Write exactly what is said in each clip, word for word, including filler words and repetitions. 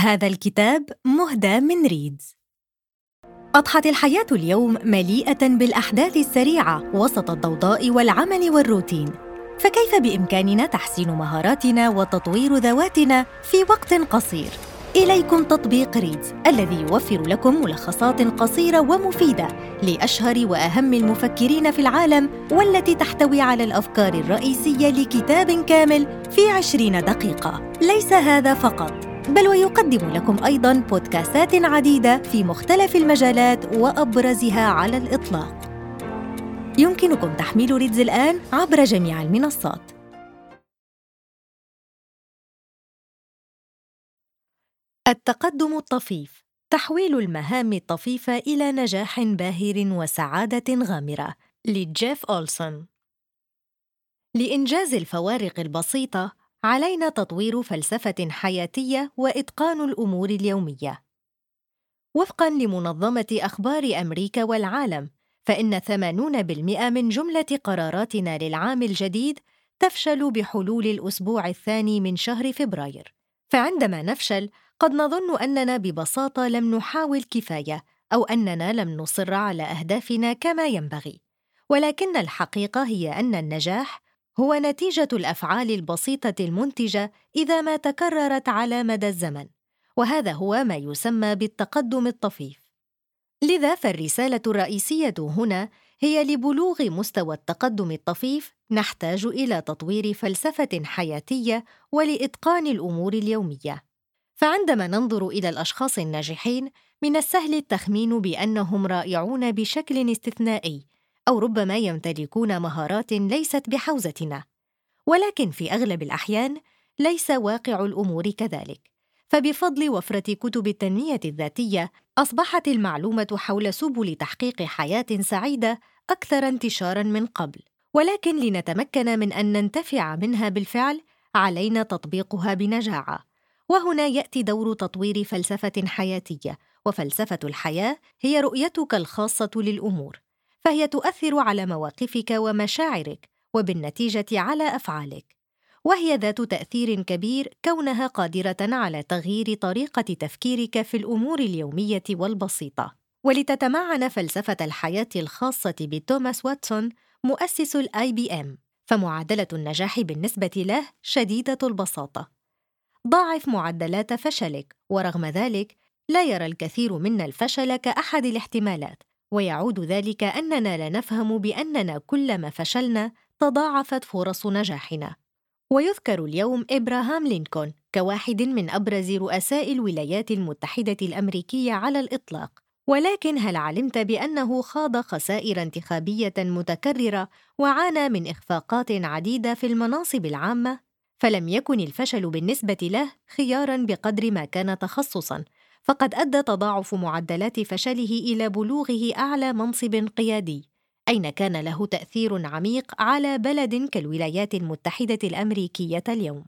هذا الكتاب مهدى من ريدز. أضحت الحياة اليوم مليئة بالأحداث السريعة وسط الضوضاء والعمل والروتين، فكيف بإمكاننا تحسين مهاراتنا وتطوير ذواتنا في وقت قصير؟ إليكم تطبيق ريدز الذي يوفر لكم ملخصات قصيرة ومفيدة لأشهر وأهم المفكرين في العالم، والتي تحتوي على الأفكار الرئيسية لكتاب كامل في عشرين دقيقة. ليس هذا فقط، بل ويقدم لكم أيضاً بودكاستات عديدة في مختلف المجالات وأبرزها على الإطلاق. يمكنكم تحميل ريدز الآن عبر جميع المنصات. التقدم الطفيف: تحويل المهام الطفيفة إلى نجاح باهر وسعادة غامرة، لجيف أولسون. لإنجاز الفوارق البسيطة علينا تطوير فلسفة حياتية وإتقان الأمور اليومية. وفقاً لمنظمة أخبار أمريكا والعالم، فإن ثمانين بالمئة من جملة قراراتنا للعام الجديد تفشل بحلول الأسبوع الثاني من شهر فبراير. فعندما نفشل قد نظن أننا ببساطة لم نحاول كفاية، أو أننا لم نصر على أهدافنا كما ينبغي. ولكن الحقيقة هي أن النجاح هو نتيجة الأفعال البسيطة المنتجة إذا ما تكررت على مدى الزمن، وهذا هو ما يسمى بالتقدم الطفيف. لذا فالرسالة الرئيسية هنا هي: لبلوغ مستوى التقدم الطفيف نحتاج إلى تطوير فلسفة حياتية ولإتقان الأمور اليومية. فعندما ننظر إلى الأشخاص الناجحين، من السهل التخمين بأنهم رائعون بشكل استثنائي، أو ربما يمتلكون مهارات ليست بحوزتنا. ولكن في أغلب الأحيان ليس واقع الأمور كذلك. فبفضل وفرة كتب التنمية الذاتية، أصبحت المعلومة حول سبل تحقيق حياة سعيدة أكثر انتشاراً من قبل. ولكن لنتمكن من أن ننتفع منها بالفعل، علينا تطبيقها بنجاعة. وهنا يأتي دور تطوير فلسفة حياتية. وفلسفة الحياة هي رؤيتك الخاصة للأمور، فهي تؤثر على مواقفك ومشاعرك، وبالنتيجة على أفعالك. وهي ذات تأثير كبير، كونها قادرة على تغيير طريقة تفكيرك في الأمور اليومية والبسيطة. ولتتمعن فلسفة الحياة الخاصة بتوماس واتسون، مؤسس الآي بي إم، فمعادلة النجاح بالنسبة له شديدة البساطة: ضاعف معدلات فشلك. ورغم ذلك لا يرى الكثير منا الفشل كأحد الاحتمالات، ويعود ذلك أننا لا نفهم بأننا كلما فشلنا تضاعفت فرص نجاحنا. ويذكر اليوم إبراهام لينكولن كواحد من أبرز رؤساء الولايات المتحدة الأمريكية على الإطلاق. ولكن هل علمت بأنه خاض خسائر انتخابية متكررة وعانى من إخفاقات عديدة في المناصب العامة؟ فلم يكن الفشل بالنسبة له خياراً بقدر ما كان تخصصاً، فقد أدى تضاعف معدلات فشله إلى بلوغه أعلى منصب قيادي، أين كان له تأثير عميق على بلد كالولايات المتحدة الأمريكية اليوم.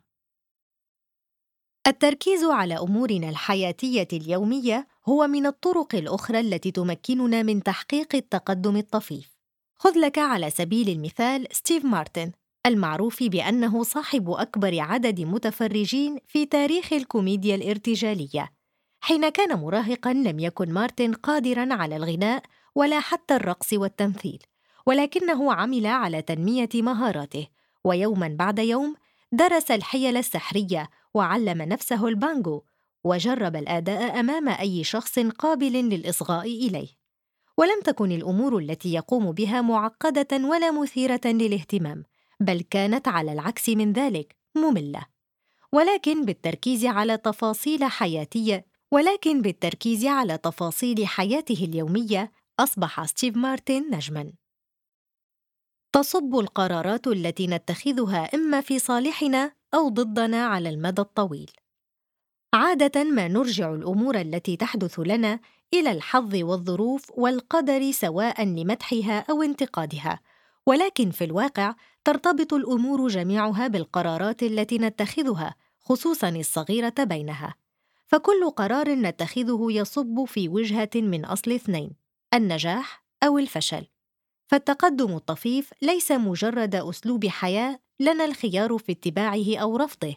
التركيز على أمورنا الحياتية اليومية هو من الطرق الأخرى التي تمكننا من تحقيق التقدم الطفيف. خذ لك على سبيل المثال ستيف مارتن، المعروف بأنه صاحب أكبر عدد متفرجين في تاريخ الكوميديا الارتجالية. حين كان مراهقاً لم يكن مارتن قادراً على الغناء ولا حتى الرقص والتمثيل، ولكنه عمل على تنمية مهاراته، ويوماً بعد يوم درس الحيل السحرية وعلم نفسه البانجو، وجرب الأداء أمام أي شخص قابل للإصغاء إليه. ولم تكن الأمور التي يقوم بها معقدة ولا مثيرة للاهتمام، بل كانت على العكس من ذلك مملة. ولكن بالتركيز على تفاصيل حياتية ولكن بالتركيز على تفاصيل حياته اليومية أصبح ستيف مارتن نجماً. تصب القرارات التي نتخذها إما في صالحنا أو ضدنا على المدى الطويل. عادة ما نرجع الأمور التي تحدث لنا إلى الحظ والظروف والقدر، سواء لمدحها أو انتقادها، ولكن في الواقع ترتبط الأمور جميعها بالقرارات التي نتخذها، خصوصاً الصغيرة بينها. فكل قرار نتخذه يصب في وجهة من أصل اثنين: النجاح أو الفشل. فالتقدم الطفيف ليس مجرد أسلوب حياة لنا الخيار في اتباعه أو رفضه،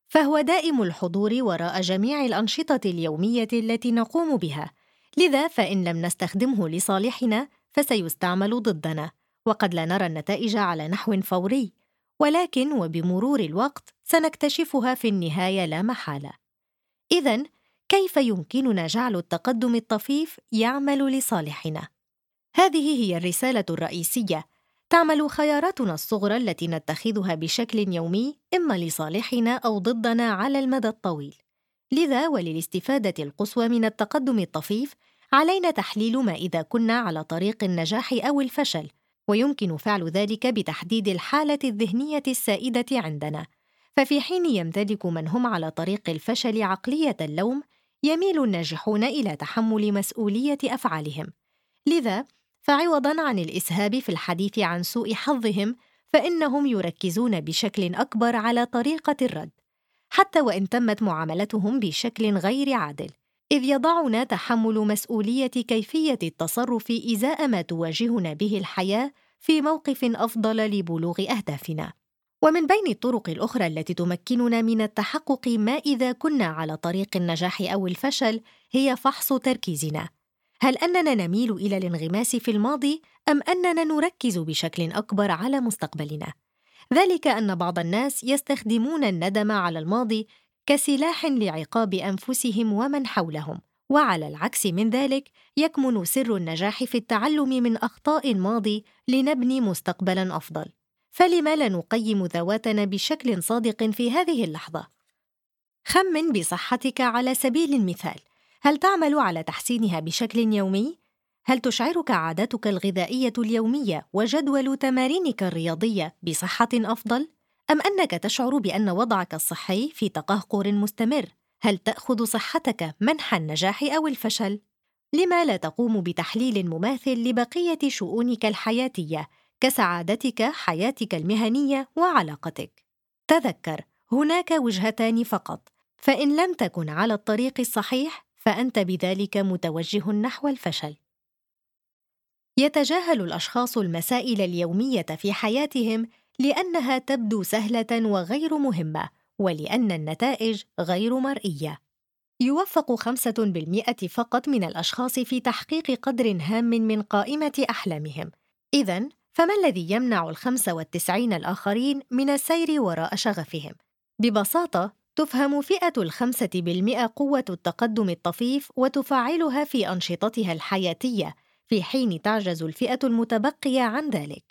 فهو دائم الحضور وراء جميع الأنشطة اليومية التي نقوم بها، لذا فإن لم نستخدمه لصالحنا فسيستعمل ضدنا، وقد لا نرى النتائج على نحو فوري، ولكن وبمرور الوقت سنكتشفها في النهاية لا محالة. إذن، كيف يمكننا جعل التقدم الطفيف يعمل لصالحنا؟ هذه هي الرسالة الرئيسية. تعمل خياراتنا الصغرى التي نتخذها بشكل يومي إما لصالحنا أو ضدنا على المدى الطويل. لذا وللاستفادة القصوى من التقدم الطفيف علينا تحليل ما إذا كنا على طريق النجاح أو الفشل، ويمكن فعل ذلك بتحديد الحالة الذهنية السائدة عندنا. ففي حين يمتلك من هم على طريق الفشل عقلية اللوم، يميل الناجحون إلى تحمل مسؤولية أفعالهم. لذا فعوضاً عن الإسهاب في الحديث عن سوء حظهم، فإنهم يركزون بشكل أكبر على طريقة الرد، حتى وإن تمت معاملتهم بشكل غير عادل، إذ يضعنا تحمل مسؤولية كيفية التصرف إزاء ما تواجهنا به الحياة في موقف أفضل لبلوغ أهدافنا. ومن بين الطرق الأخرى التي تمكننا من التحقق ما إذا كنا على طريق النجاح أو الفشل هي فحص تركيزنا. هل أننا نميل إلى الانغماس في الماضي أم أننا نركز بشكل أكبر على مستقبلنا؟ ذلك أن بعض الناس يستخدمون الندم على الماضي كسلاح لعقاب أنفسهم ومن حولهم، وعلى العكس من ذلك يكمن سر النجاح في التعلم من أخطاء الماضي لنبني مستقبلاً أفضل. فلما لا نقيم ذواتنا بشكل صادق في هذه اللحظة؟ خمن بصحتك على سبيل المثال. هل تعمل على تحسينها بشكل يومي؟ هل تشعرك عاداتك الغذائية اليومية وجدول تمارينك الرياضية بصحة أفضل؟ أم أنك تشعر بأن وضعك الصحي في تقهقر مستمر؟ هل تأخذ صحتك منح النجاح أو الفشل؟ لما لا تقوم بتحليل مماثل لبقية شؤونك الحياتية كسعادتك، حياتك المهنية وعلاقتك؟ تذكر، هناك وجهتان فقط، فإن لم تكن على الطريق الصحيح فأنت بذلك متوجه نحو الفشل. يتجاهل الأشخاص المسائل اليومية في حياتهم لأنها تبدو سهلة وغير مهمة، ولأن النتائج غير مرئية. يوفق خمسة بالمئة فقط من الأشخاص في تحقيق قدر هام من قائمة أحلامهم. إذن، فما الذي يمنع الخمسة والتسعين الآخرين من السير وراء شغفهم؟ ببساطة، تفهم فئة الخمسة بالمئة قوة التقدم الطفيف وتفعلها في أنشطتها الحياتية، في حين تعجز الفئة المتبقية عن ذلك.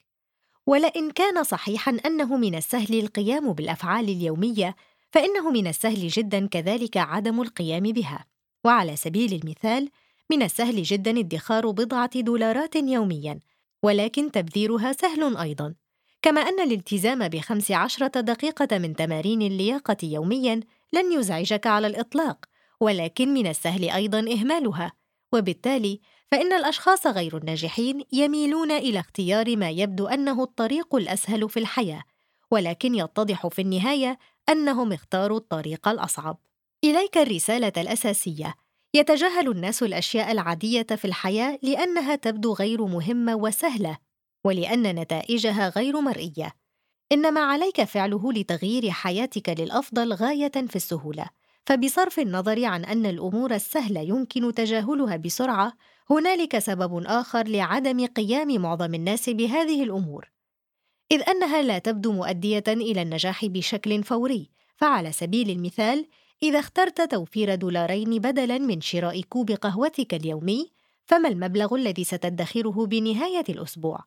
ولئن كان صحيحاً أنه من السهل القيام بالأفعال اليومية، فإنه من السهل جداً كذلك عدم القيام بها. وعلى سبيل المثال، من السهل جداً ادخار بضعة دولارات يومياً، ولكن تبذيرها سهل أيضاً. كما أن الالتزام بخمس عشرة دقيقة من تمارين اللياقة يومياً لن يزعجك على الإطلاق، ولكن من السهل أيضاً إهمالها. وبالتالي فإن الأشخاص غير الناجحين يميلون إلى اختيار ما يبدو أنه الطريق الأسهل في الحياة، ولكن يتضح في النهاية أنهم اختاروا الطريق الأصعب. إليك الرسالة الأساسية: يتجاهل الناس الأشياء العادية في الحياة لأنها تبدو غير مهمة وسهلة، ولأن نتائجها غير مرئية. إنما عليك فعله لتغيير حياتك للأفضل غاية في السهولة. فبصرف النظر عن أن الأمور السهلة يمكن تجاهلها بسرعة، هنالك سبب آخر لعدم قيام معظم الناس بهذه الأمور، إذ أنها لا تبدو مؤدية إلى النجاح بشكل فوري. فعلى سبيل المثال، إذا اخترت توفير دولارين بدلاً من شراء كوب قهوتك اليومي، فما المبلغ الذي ستدخره بنهاية الأسبوع؟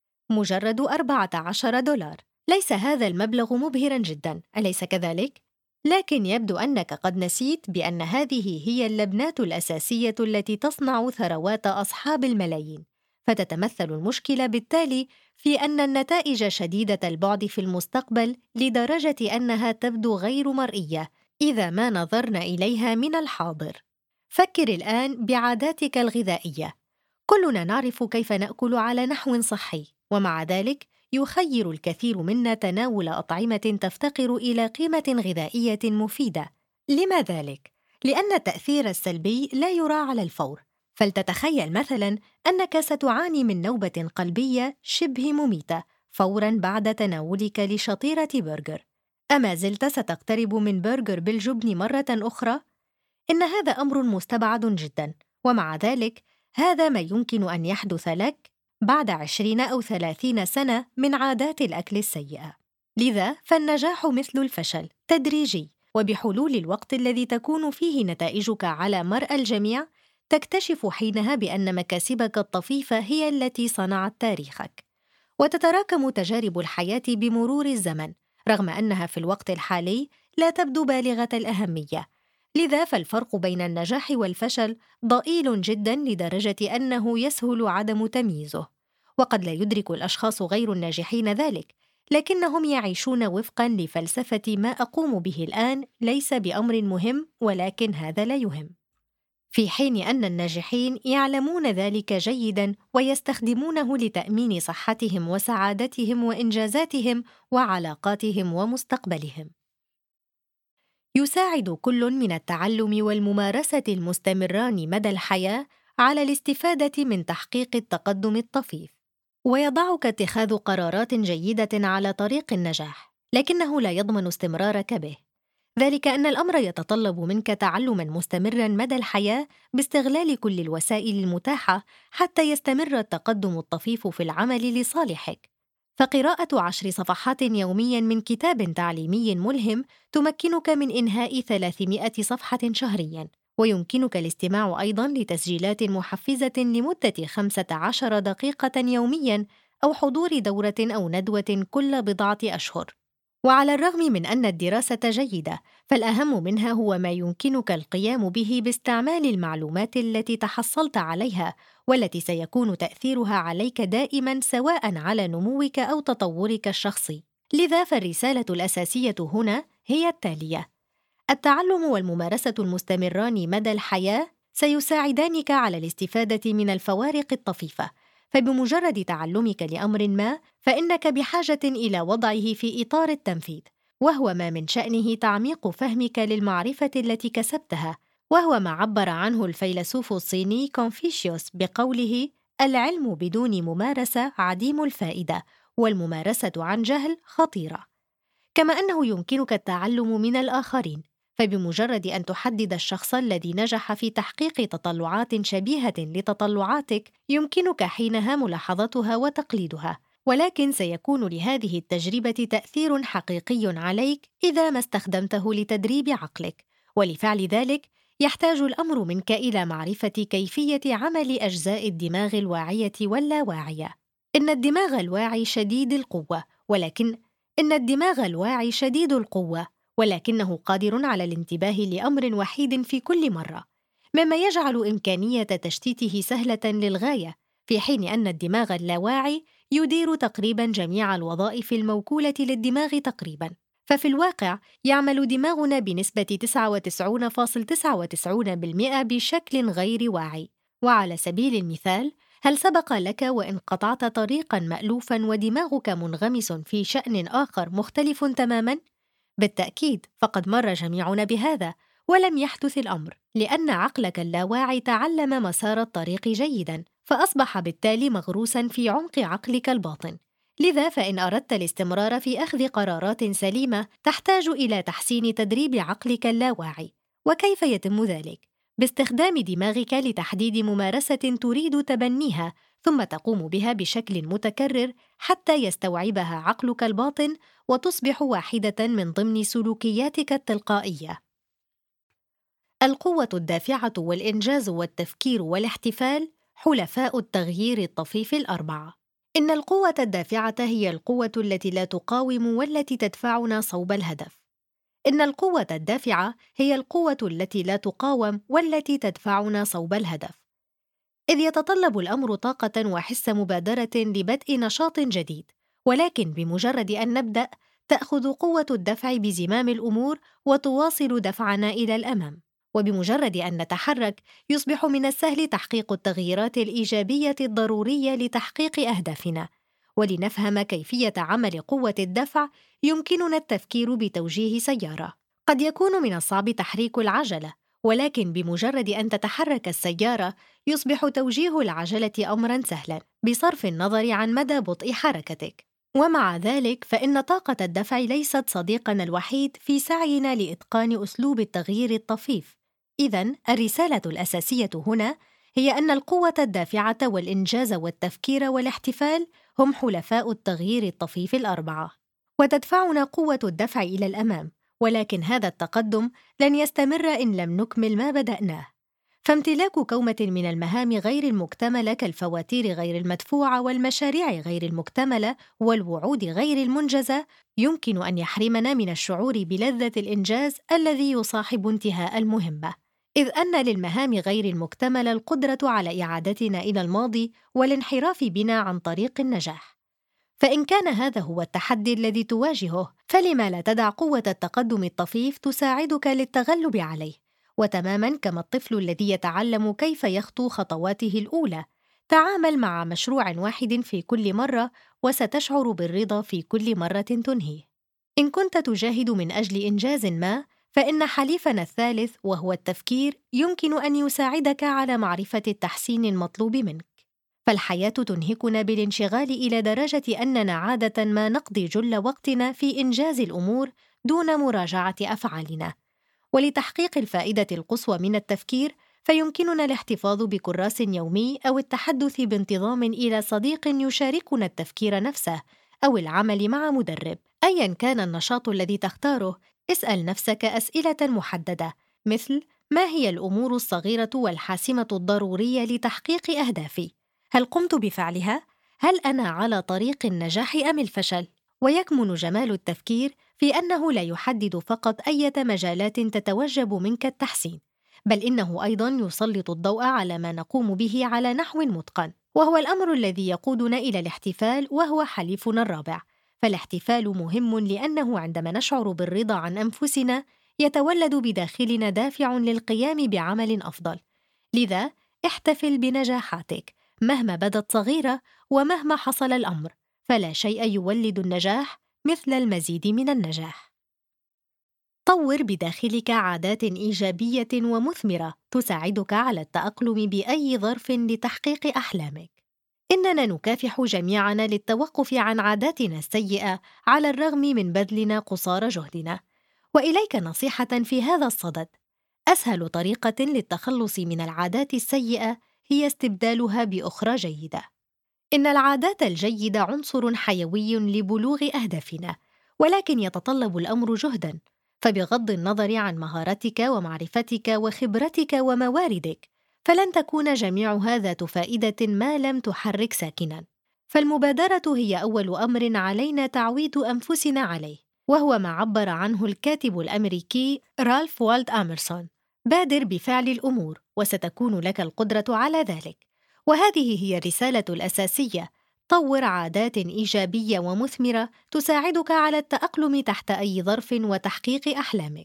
مجرد أربعة عشر دولار. ليس هذا المبلغ مبهراً جداً، أليس كذلك؟ لكن يبدو أنك قد نسيت بأن هذه هي اللبنات الأساسية التي تصنع ثروات أصحاب الملايين. فتتمثل المشكلة بالتالي في أن النتائج شديدة البعد في المستقبل لدرجة أنها تبدو غير مرئية إذا ما نظرنا إليها من الحاضر. فكر الآن بعاداتك الغذائية. كلنا نعرف كيف نأكل على نحو صحي، ومع ذلك يخير الكثير منا تناول أطعمة تفتقر إلى قيمة غذائية مفيدة. لما ذلك؟ لأن التأثير السلبي لا يرى على الفور. فلتتخيل مثلاً أنك ستعاني من نوبة قلبية شبه مميتة فوراً بعد تناولك لشطيرة برجر. أما زلت ستقترب من برجر بالجبن مرة أخرى؟ إن هذا أمر مستبعد جداً، ومع ذلك هذا ما يمكن أن يحدث لك بعد عشرين أو ثلاثين سنة من عادات الأكل السيئة. لذا فالنجاح مثل الفشل تدريجي، وبحلول الوقت الذي تكون فيه نتائجك على مرأى الجميع تكتشف حينها بأن مكاسبك الطفيفة هي التي صنعت تاريخك. وتتراكم تجارب الحياة بمرور الزمن، رغم أنها في الوقت الحالي لا تبدو بالغة الأهمية. لذا فالفرق بين النجاح والفشل ضئيل جداً لدرجة أنه يسهل عدم تمييزه. وقد لا يدرك الأشخاص غير الناجحين ذلك، لكنهم يعيشون وفقاً لفلسفة ما أقوم به الآن ليس بأمر مهم، ولكن هذا لا يهم. في حين أن الناجحين يعلمون ذلك جيداً ويستخدمونه لتأمين صحتهم وسعادتهم وإنجازاتهم وعلاقاتهم ومستقبلهم. يساعد كل من التعلم والممارسة المستمران مدى الحياة على الاستفادة من تحقيق التقدم الطفيف، ويضعك اتخاذ قرارات جيدة على طريق النجاح، لكنه لا يضمن استمرارك به. ذلك أن الأمر يتطلب منك تعلماً مستمراً مدى الحياة باستغلال كل الوسائل المتاحة حتى يستمر التقدم الطفيف في العمل لصالحك. فقراءة عشر صفحات يومياً من كتاب تعليمي ملهم تمكنك من إنهاء ثلاثمائة صفحة شهرياً، ويمكنك الاستماع أيضاً لتسجيلات محفزة لمدة خمسة عشر دقيقة يومياً، أو حضور دورة أو ندوة كل بضعة أشهر. وعلى الرغم من أن الدراسة جيدة، فالأهم منها هو ما يمكنك القيام به باستعمال المعلومات التي تحصلت عليها، والتي سيكون تأثيرها عليك دائماً سواء على نموك أو تطورك الشخصي. لذا فالرسالة الأساسية هنا هي التالية: التعلم والممارسة المستمران مدى الحياة سيساعدانك على الاستفادة من الفوارق الطفيفة. فبمجرد تعلمك لأمر ما، فإنك بحاجة إلى وضعه في إطار التنفيذ، وهو ما من شأنه تعميق فهمك للمعرفة التي كسبتها، وهو ما عبر عنه الفيلسوف الصيني كونفوشيوس بقوله: العلم بدون ممارسة عديم الفائدة، والممارسة عن جهل خطيرة. كما أنه يمكنك التعلم من الآخرين، فبمجرد أن تحدد الشخص الذي نجح في تحقيق تطلعات شبيهة لتطلعاتك، يمكنك حينها ملاحظتها وتقليدها. ولكن سيكون لهذه التجربة تأثير حقيقي عليك إذا ما استخدمته لتدريب عقلك، ولفعل ذلك يحتاج الأمر منك إلى معرفة كيفية عمل أجزاء الدماغ الواعية واللاواعية. إن الدماغ الواعي شديد القوة، ولكن إن الدماغ الواعي شديد القوة ولكنه قادر على الانتباه لأمر وحيد في كل مرة، مما يجعل إمكانية تشتيته سهلة للغاية، في حين أن الدماغ اللاواعي يدير تقريباً جميع الوظائف الموكولة للدماغ تقريباً. ففي الواقع يعمل دماغنا بنسبة تسعة وتسعين فاصلة تسعة وتسعين بالمئة بشكل غير واعي. وعلى سبيل المثال، هل سبق لك وإن قطعت طريقاً مألوفاً ودماغك منغمس في شأن آخر مختلف تماماً؟ بالتأكيد فقد مر جميعنا بهذا، ولم يحدث الأمر لأن عقلك اللاواعي تعلم مسار الطريق جيداً، فأصبح بالتالي مغروساً في عمق عقلك الباطن. لذا فإن أردت الاستمرار في أخذ قرارات سليمة، تحتاج إلى تحسين تدريب عقلك اللاواعي. وكيف يتم ذلك؟ باستخدام دماغك لتحديد ممارسة تريد تبنيها، ثم تقوم بها بشكل متكرر حتى يستوعبها عقلك الباطن وتصبح واحدة من ضمن سلوكياتك التلقائية. القوة الدافعة والإنجاز والتفكير والاحتفال حلفاء التغيير الطفيف الأربعة. إن القوة الدافعة هي القوة التي لا تقاوم والتي تدفعنا صوب الهدف. إن القوة الدافعة هي القوة التي لا تقاوم والتي تدفعنا صوب الهدف، إذ يتطلب الأمر طاقة وحس مبادرة لبدء نشاط جديد، ولكن بمجرد أن نبدأ تأخذ قوة الدفع بزمام الأمور وتواصل دفعنا إلى الأمام. وبمجرد أن نتحرك يصبح من السهل تحقيق التغييرات الإيجابية الضرورية لتحقيق أهدافنا. ولنفهم كيفية عمل قوة الدفع، يمكننا التفكير بتوجيه سيارة. قد يكون من الصعب تحريك العجلة، ولكن بمجرد أن تتحرك السيارة يصبح توجيه العجلة أمراً سهلاً بصرف النظر عن مدى بطء حركتك. ومع ذلك فإن طاقة الدفع ليست صديقنا الوحيد في سعينا لإتقان أسلوب التغيير الطفيف. إذن الرسالة الأساسية هنا هي أن القوة الدافعة والإنجاز والتفكير والاحتفال هم حلفاء التغيير الطفيف الأربعة، وتدفعنا قوة الدفع إلى الأمام، ولكن هذا التقدم لن يستمر إن لم نكمل ما بدأناه. فامتلاك كومة من المهام غير المكتملة كالفواتير غير المدفوعة والمشاريع غير المكتملة والوعود غير المنجزة يمكن أن يحرمنا من الشعور بلذة الإنجاز الذي يصاحب انتهاء المهمة، إذ أن للمهام غير المكتملة القدرة على إعادتنا إلى الماضي والانحراف بنا عن طريق النجاح. فإن كان هذا هو التحدي الذي تواجهه، فلما لا تدع قوة التقدم الطفيف تساعدك للتغلب عليه؟ وتماماً كما الطفل الذي يتعلم كيف يخطو خطواته الأولى، تعامل مع مشروع واحد في كل مرة وستشعر بالرضا في كل مرة تنهيه. إن كنت تجاهد من أجل إنجاز ما، فإن حليفنا الثالث وهو التفكير يمكن أن يساعدك على معرفة التحسين المطلوب منك. فالحياة تنهكنا بالانشغال إلى درجة أننا عادة ما نقضي جل وقتنا في إنجاز الأمور دون مراجعة أفعالنا. ولتحقيق الفائدة القصوى من التفكير، فيمكننا الاحتفاظ بكراس يومي أو التحدث بانتظام إلى صديق يشاركنا التفكير نفسه، أو العمل مع مدرب. أياً كان النشاط الذي تختاره، اسأل نفسك أسئلة محددة، مثل: ما هي الأمور الصغيرة والحاسمة الضرورية لتحقيق أهدافي؟ هل قمت بفعلها؟ هل أنا على طريق النجاح أم الفشل؟ ويكمن جمال التفكير في أنه لا يحدد فقط أية مجالات تتوجب منك التحسين، بل إنه أيضاً يسلط الضوء على ما نقوم به على نحو متقن، وهو الأمر الذي يقودنا إلى الاحتفال، وهو حليفنا الرابع. فالاحتفال مهم لأنه عندما نشعر بالرضا عن أنفسنا يتولد بداخلنا دافع للقيام بعمل أفضل. لذا احتفل بنجاحاتك مهما بدت صغيرة ومهما حصل الأمر، فلا شيء يولد النجاح مثل المزيد من النجاح. طور بداخلك عادات إيجابية ومثمرة تساعدك على التأقلم بأي ظرف لتحقيق أحلامك. إننا نكافح جميعنا للتوقف عن عاداتنا السيئة على الرغم من بذلنا قصارى جهدنا. وإليك نصيحة في هذا الصدد: أسهل طريقة للتخلص من العادات السيئة هي استبدالها بأخرى جيدة. إن العادات الجيدة عنصر حيوي لبلوغ أهدافنا، ولكن يتطلب الأمر جهداً. فبغض النظر عن مهارتك ومعرفتك وخبرتك ومواردك، فلن تكون جميعها ذات فائدة ما لم تحرك ساكناً. فالمبادرة هي أول أمر علينا تعويد أنفسنا عليه، وهو ما عبر عنه الكاتب الأمريكي رالف والدو أميرسون: بادر بفعل الأمور وستكون لك القدرة على ذلك. وهذه هي الرسالة الأساسية: طور عادات إيجابية ومثمرة تساعدك على التأقلم تحت أي ظرف وتحقيق أحلامك.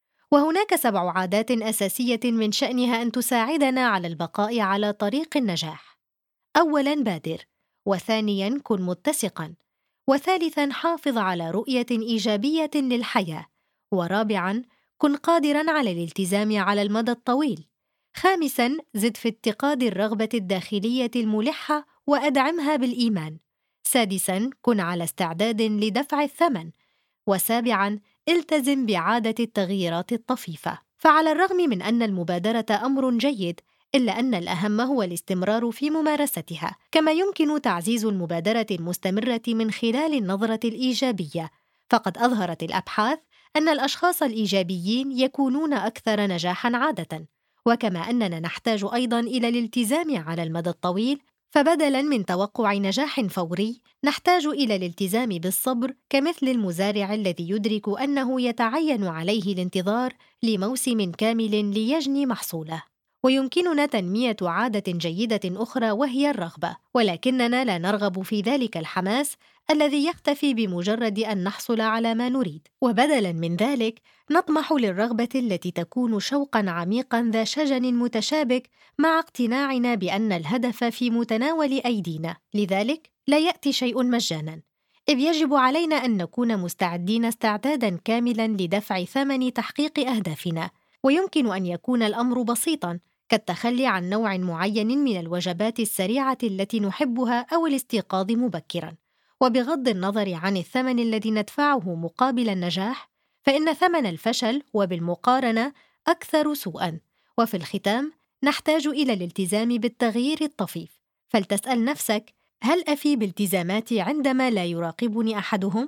وهناك سبع عادات أساسية من شأنها أن تساعدنا على البقاء على طريق النجاح. أولاً، بادر. وثانياً، كن متسقاً. وثالثاً، حافظ على رؤية إيجابية للحياة. ورابعاً، كن قادراً على الالتزام على المدى الطويل. خامساً، زد في اتقاد الرغبة الداخلية الملحة وأدعمها بالإيمان. سادساً، كن على استعداد لدفع الثمن. وسابعاً، التزم بعادة التغييرات الطفيفة. فعلى الرغم من أن المبادرة أمر جيد، إلا أن الأهم هو الاستمرار في ممارستها. كما يمكن تعزيز المبادرة المستمرة من خلال النظرة الإيجابية. فقد أظهرت الأبحاث أن الأشخاص الإيجابيين يكونون أكثر نجاحاً عادةً. وكما أننا نحتاج أيضاً إلى الالتزام على المدى الطويل، فبدلاً من توقع نجاح فوري، نحتاج إلى الالتزام بالصبر، كمثل المزارع الذي يدرك أنه يتعين عليه الانتظار لموسم كامل ليجني محصوله. ويمكننا تنمية عادة جيدة أخرى وهي الرغبة، ولكننا لا نرغب في ذلك الحماس الذي يختفي بمجرد أن نحصل على ما نريد، وبدلاً من ذلك نطمح للرغبة التي تكون شوقاً عميقاً ذا شجن متشابك مع اقتناعنا بأن الهدف في متناول أيدينا. لذلك لا يأتي شيء مجاناً، إذ يجب علينا أن نكون مستعدين استعداداً كاملاً لدفع ثمن تحقيق أهدافنا. ويمكن أن يكون الأمر بسيطاً، كالتخلي عن نوع معين من الوجبات السريعة التي نحبها أو الاستيقاظ مبكراً. وبغض النظر عن الثمن الذي ندفعه مقابل النجاح، فإن ثمن الفشل وبالمقارنة أكثر سوءاً. وفي الختام، نحتاج إلى الالتزام بالتغيير الطفيف. فلتسأل نفسك: هل أفي بالتزاماتي عندما لا يراقبني أحدهم؟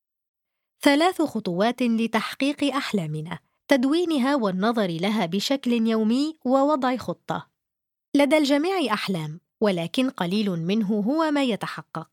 ثلاث خطوات لتحقيق أحلامنا: تدوينها والنظر لها بشكل يومي ووضع خطة. لدى الجميع أحلام، ولكن قليل منه هو ما يتحقق،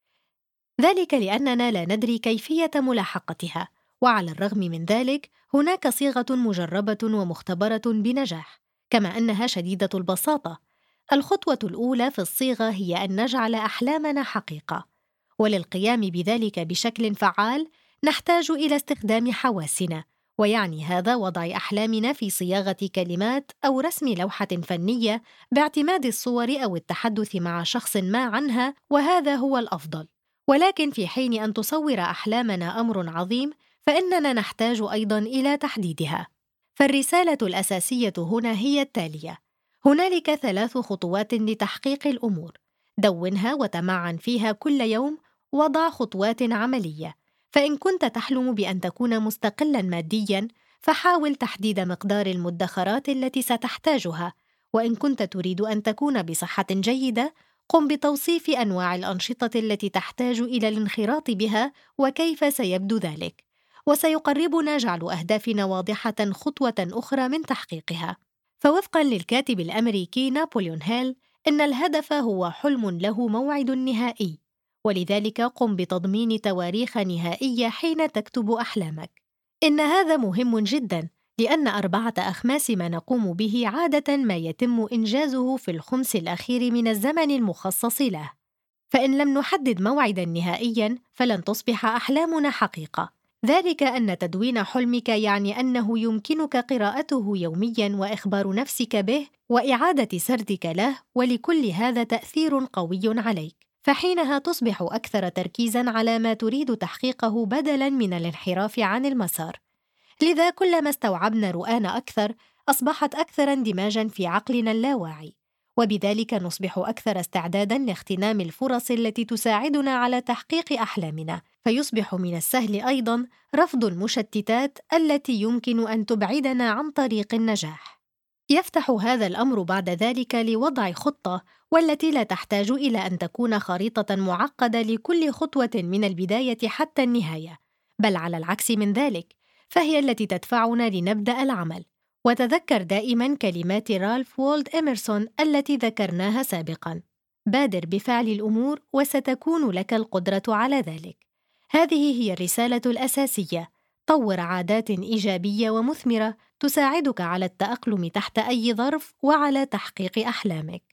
ذلك لأننا لا ندري كيفية ملاحقتها. وعلى الرغم من ذلك، هناك صيغة مجربة ومختبرة بنجاح، كما أنها شديدة البساطة. الخطوة الأولى في الصيغة هي أن نجعل أحلامنا حقيقة، وللقيام بذلك بشكل فعال نحتاج إلى استخدام حواسنا، ويعني هذا وضع أحلامنا في صياغة كلمات أو رسم لوحة فنية باعتماد الصور أو التحدث مع شخص ما عنها، وهذا هو الأفضل. ولكن في حين أن تصور أحلامنا أمر عظيم، فإننا نحتاج أيضاً إلى تحديدها. فالرسالة الأساسية هنا هي التالية: هنالك ثلاث خطوات لتحقيق الأمور. دونها وتمعن فيها كل يوم، وضع خطوات عملية. فإن كنت تحلم بأن تكون مستقلاً مادياً، فحاول تحديد مقدار المدخرات التي ستحتاجها. وإن كنت تريد أن تكون بصحة جيدة، قم بتوصيف أنواع الأنشطة التي تحتاج إلى الانخراط بها وكيف سيبدو ذلك، وسيقربنا جعل أهدافنا واضحة خطوة أخرى من تحقيقها. فوفقاً للكاتب الأمريكي نابليون هيل، إن الهدف هو حلم له موعد نهائي، ولذلك قم بتضمين تواريخ نهائية حين تكتب أحلامك. إن هذا مهم جداً، لأن أربعة أخماس ما نقوم به عادة ما يتم إنجازه في الخمس الأخير من الزمن المخصص له. فإن لم نحدد موعداً نهائياً، فلن تصبح أحلامنا حقيقة. ذلك أن تدوين حلمك يعني أنه يمكنك قراءته يومياً وإخبار نفسك به وإعادة سردك له، ولكل هذا تأثير قوي عليك. فحينها تصبح أكثر تركيزاً على ما تريد تحقيقه بدلاً من الانحراف عن المسار. لذا كلما استوعبنا رؤانا أكثر، أصبحت أكثر اندماجاً في عقلنا اللاواعي، وبذلك نصبح أكثر استعداداً لاغتنام الفرص التي تساعدنا على تحقيق أحلامنا. فيصبح من السهل أيضاً رفض المشتتات التي يمكن أن تبعدنا عن طريق النجاح. يفتح هذا الأمر بعد ذلك لوضع خطة، والتي لا تحتاج إلى أن تكون خريطة معقدة لكل خطوة من البداية حتى النهاية، بل على العكس من ذلك، فهي التي تدفعنا لنبدأ العمل. وتذكر دائماً كلمات رالف والد إميرسون التي ذكرناها سابقاً: بادر بفعل الأمور وستكون لك القدرة على ذلك. هذه هي الرسالة الأساسية: طور عادات إيجابية ومثمرة تساعدك على التأقلم تحت أي ظرف وعلى تحقيق أحلامك.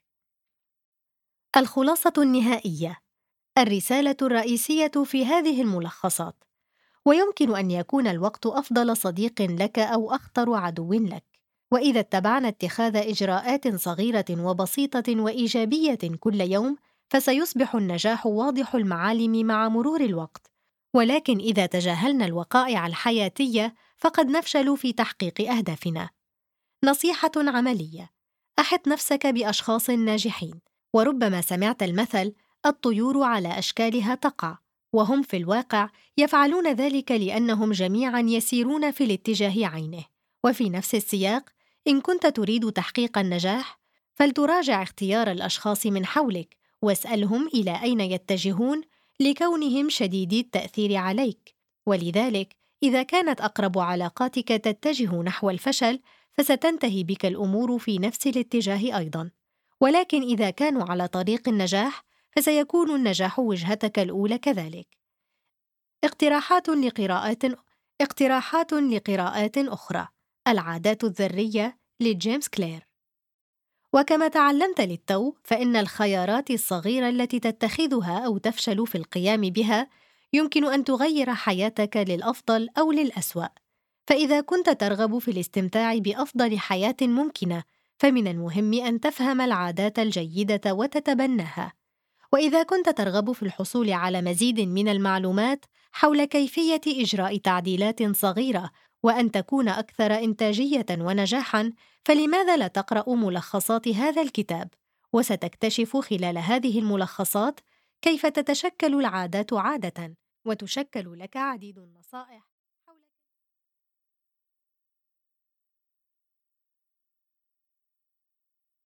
الخلاصة النهائية: الرسالة الرئيسية في هذه الملخصات: ويمكن أن يكون الوقت أفضل صديق لك أو أخطر عدو لك، وإذا اتبعنا اتخاذ إجراءات صغيرة وبسيطة وإيجابية كل يوم، فسيصبح النجاح واضح المعالم مع مرور الوقت. ولكن إذا تجاهلنا الوقائع الحياتية، فقد نفشل في تحقيق أهدافنا. نصيحة عملية: أحط نفسك بأشخاص ناجحين. وربما سمعت المثل: الطيور على أشكالها تقع، وهم في الواقع يفعلون ذلك لأنهم جميعاً يسيرون في الاتجاه عينه. وفي نفس السياق، إن كنت تريد تحقيق النجاح، فلتراجع اختيار الأشخاص من حولك، واسألهم إلى أين يتجهون لكونهم شديدي التأثير عليك. ولذلك، إذا كانت أقرب علاقاتك تتجه نحو الفشل، فستنتهي بك الأمور في نفس الاتجاه أيضاً. ولكن إذا كانوا على طريق النجاح، فسيكون النجاح وجهتك الأولى كذلك. اقتراحات لقراءات اقتراحات لقراءات أخرى: العادات الذرية لجيمس كلير. وكما تعلمت للتو، فإن الخيارات الصغيرة التي تتخذها أو تفشل في القيام بها يمكن أن تغير حياتك للأفضل أو للأسوأ. فإذا كنت ترغب في الاستمتاع بأفضل حياة ممكنة، فمن المهم أن تفهم العادات الجيدة وتتبناها. وإذا كنت ترغب في الحصول على مزيد من المعلومات حول كيفية إجراء تعديلات صغيرة وأن تكون أكثر إنتاجية ونجاحاً، فلماذا لا تقرأ ملخصات هذا الكتاب؟ وستكتشف خلال هذه الملخصات كيف تتشكل العادات عادة؟ وتشكل لك عديد النصائح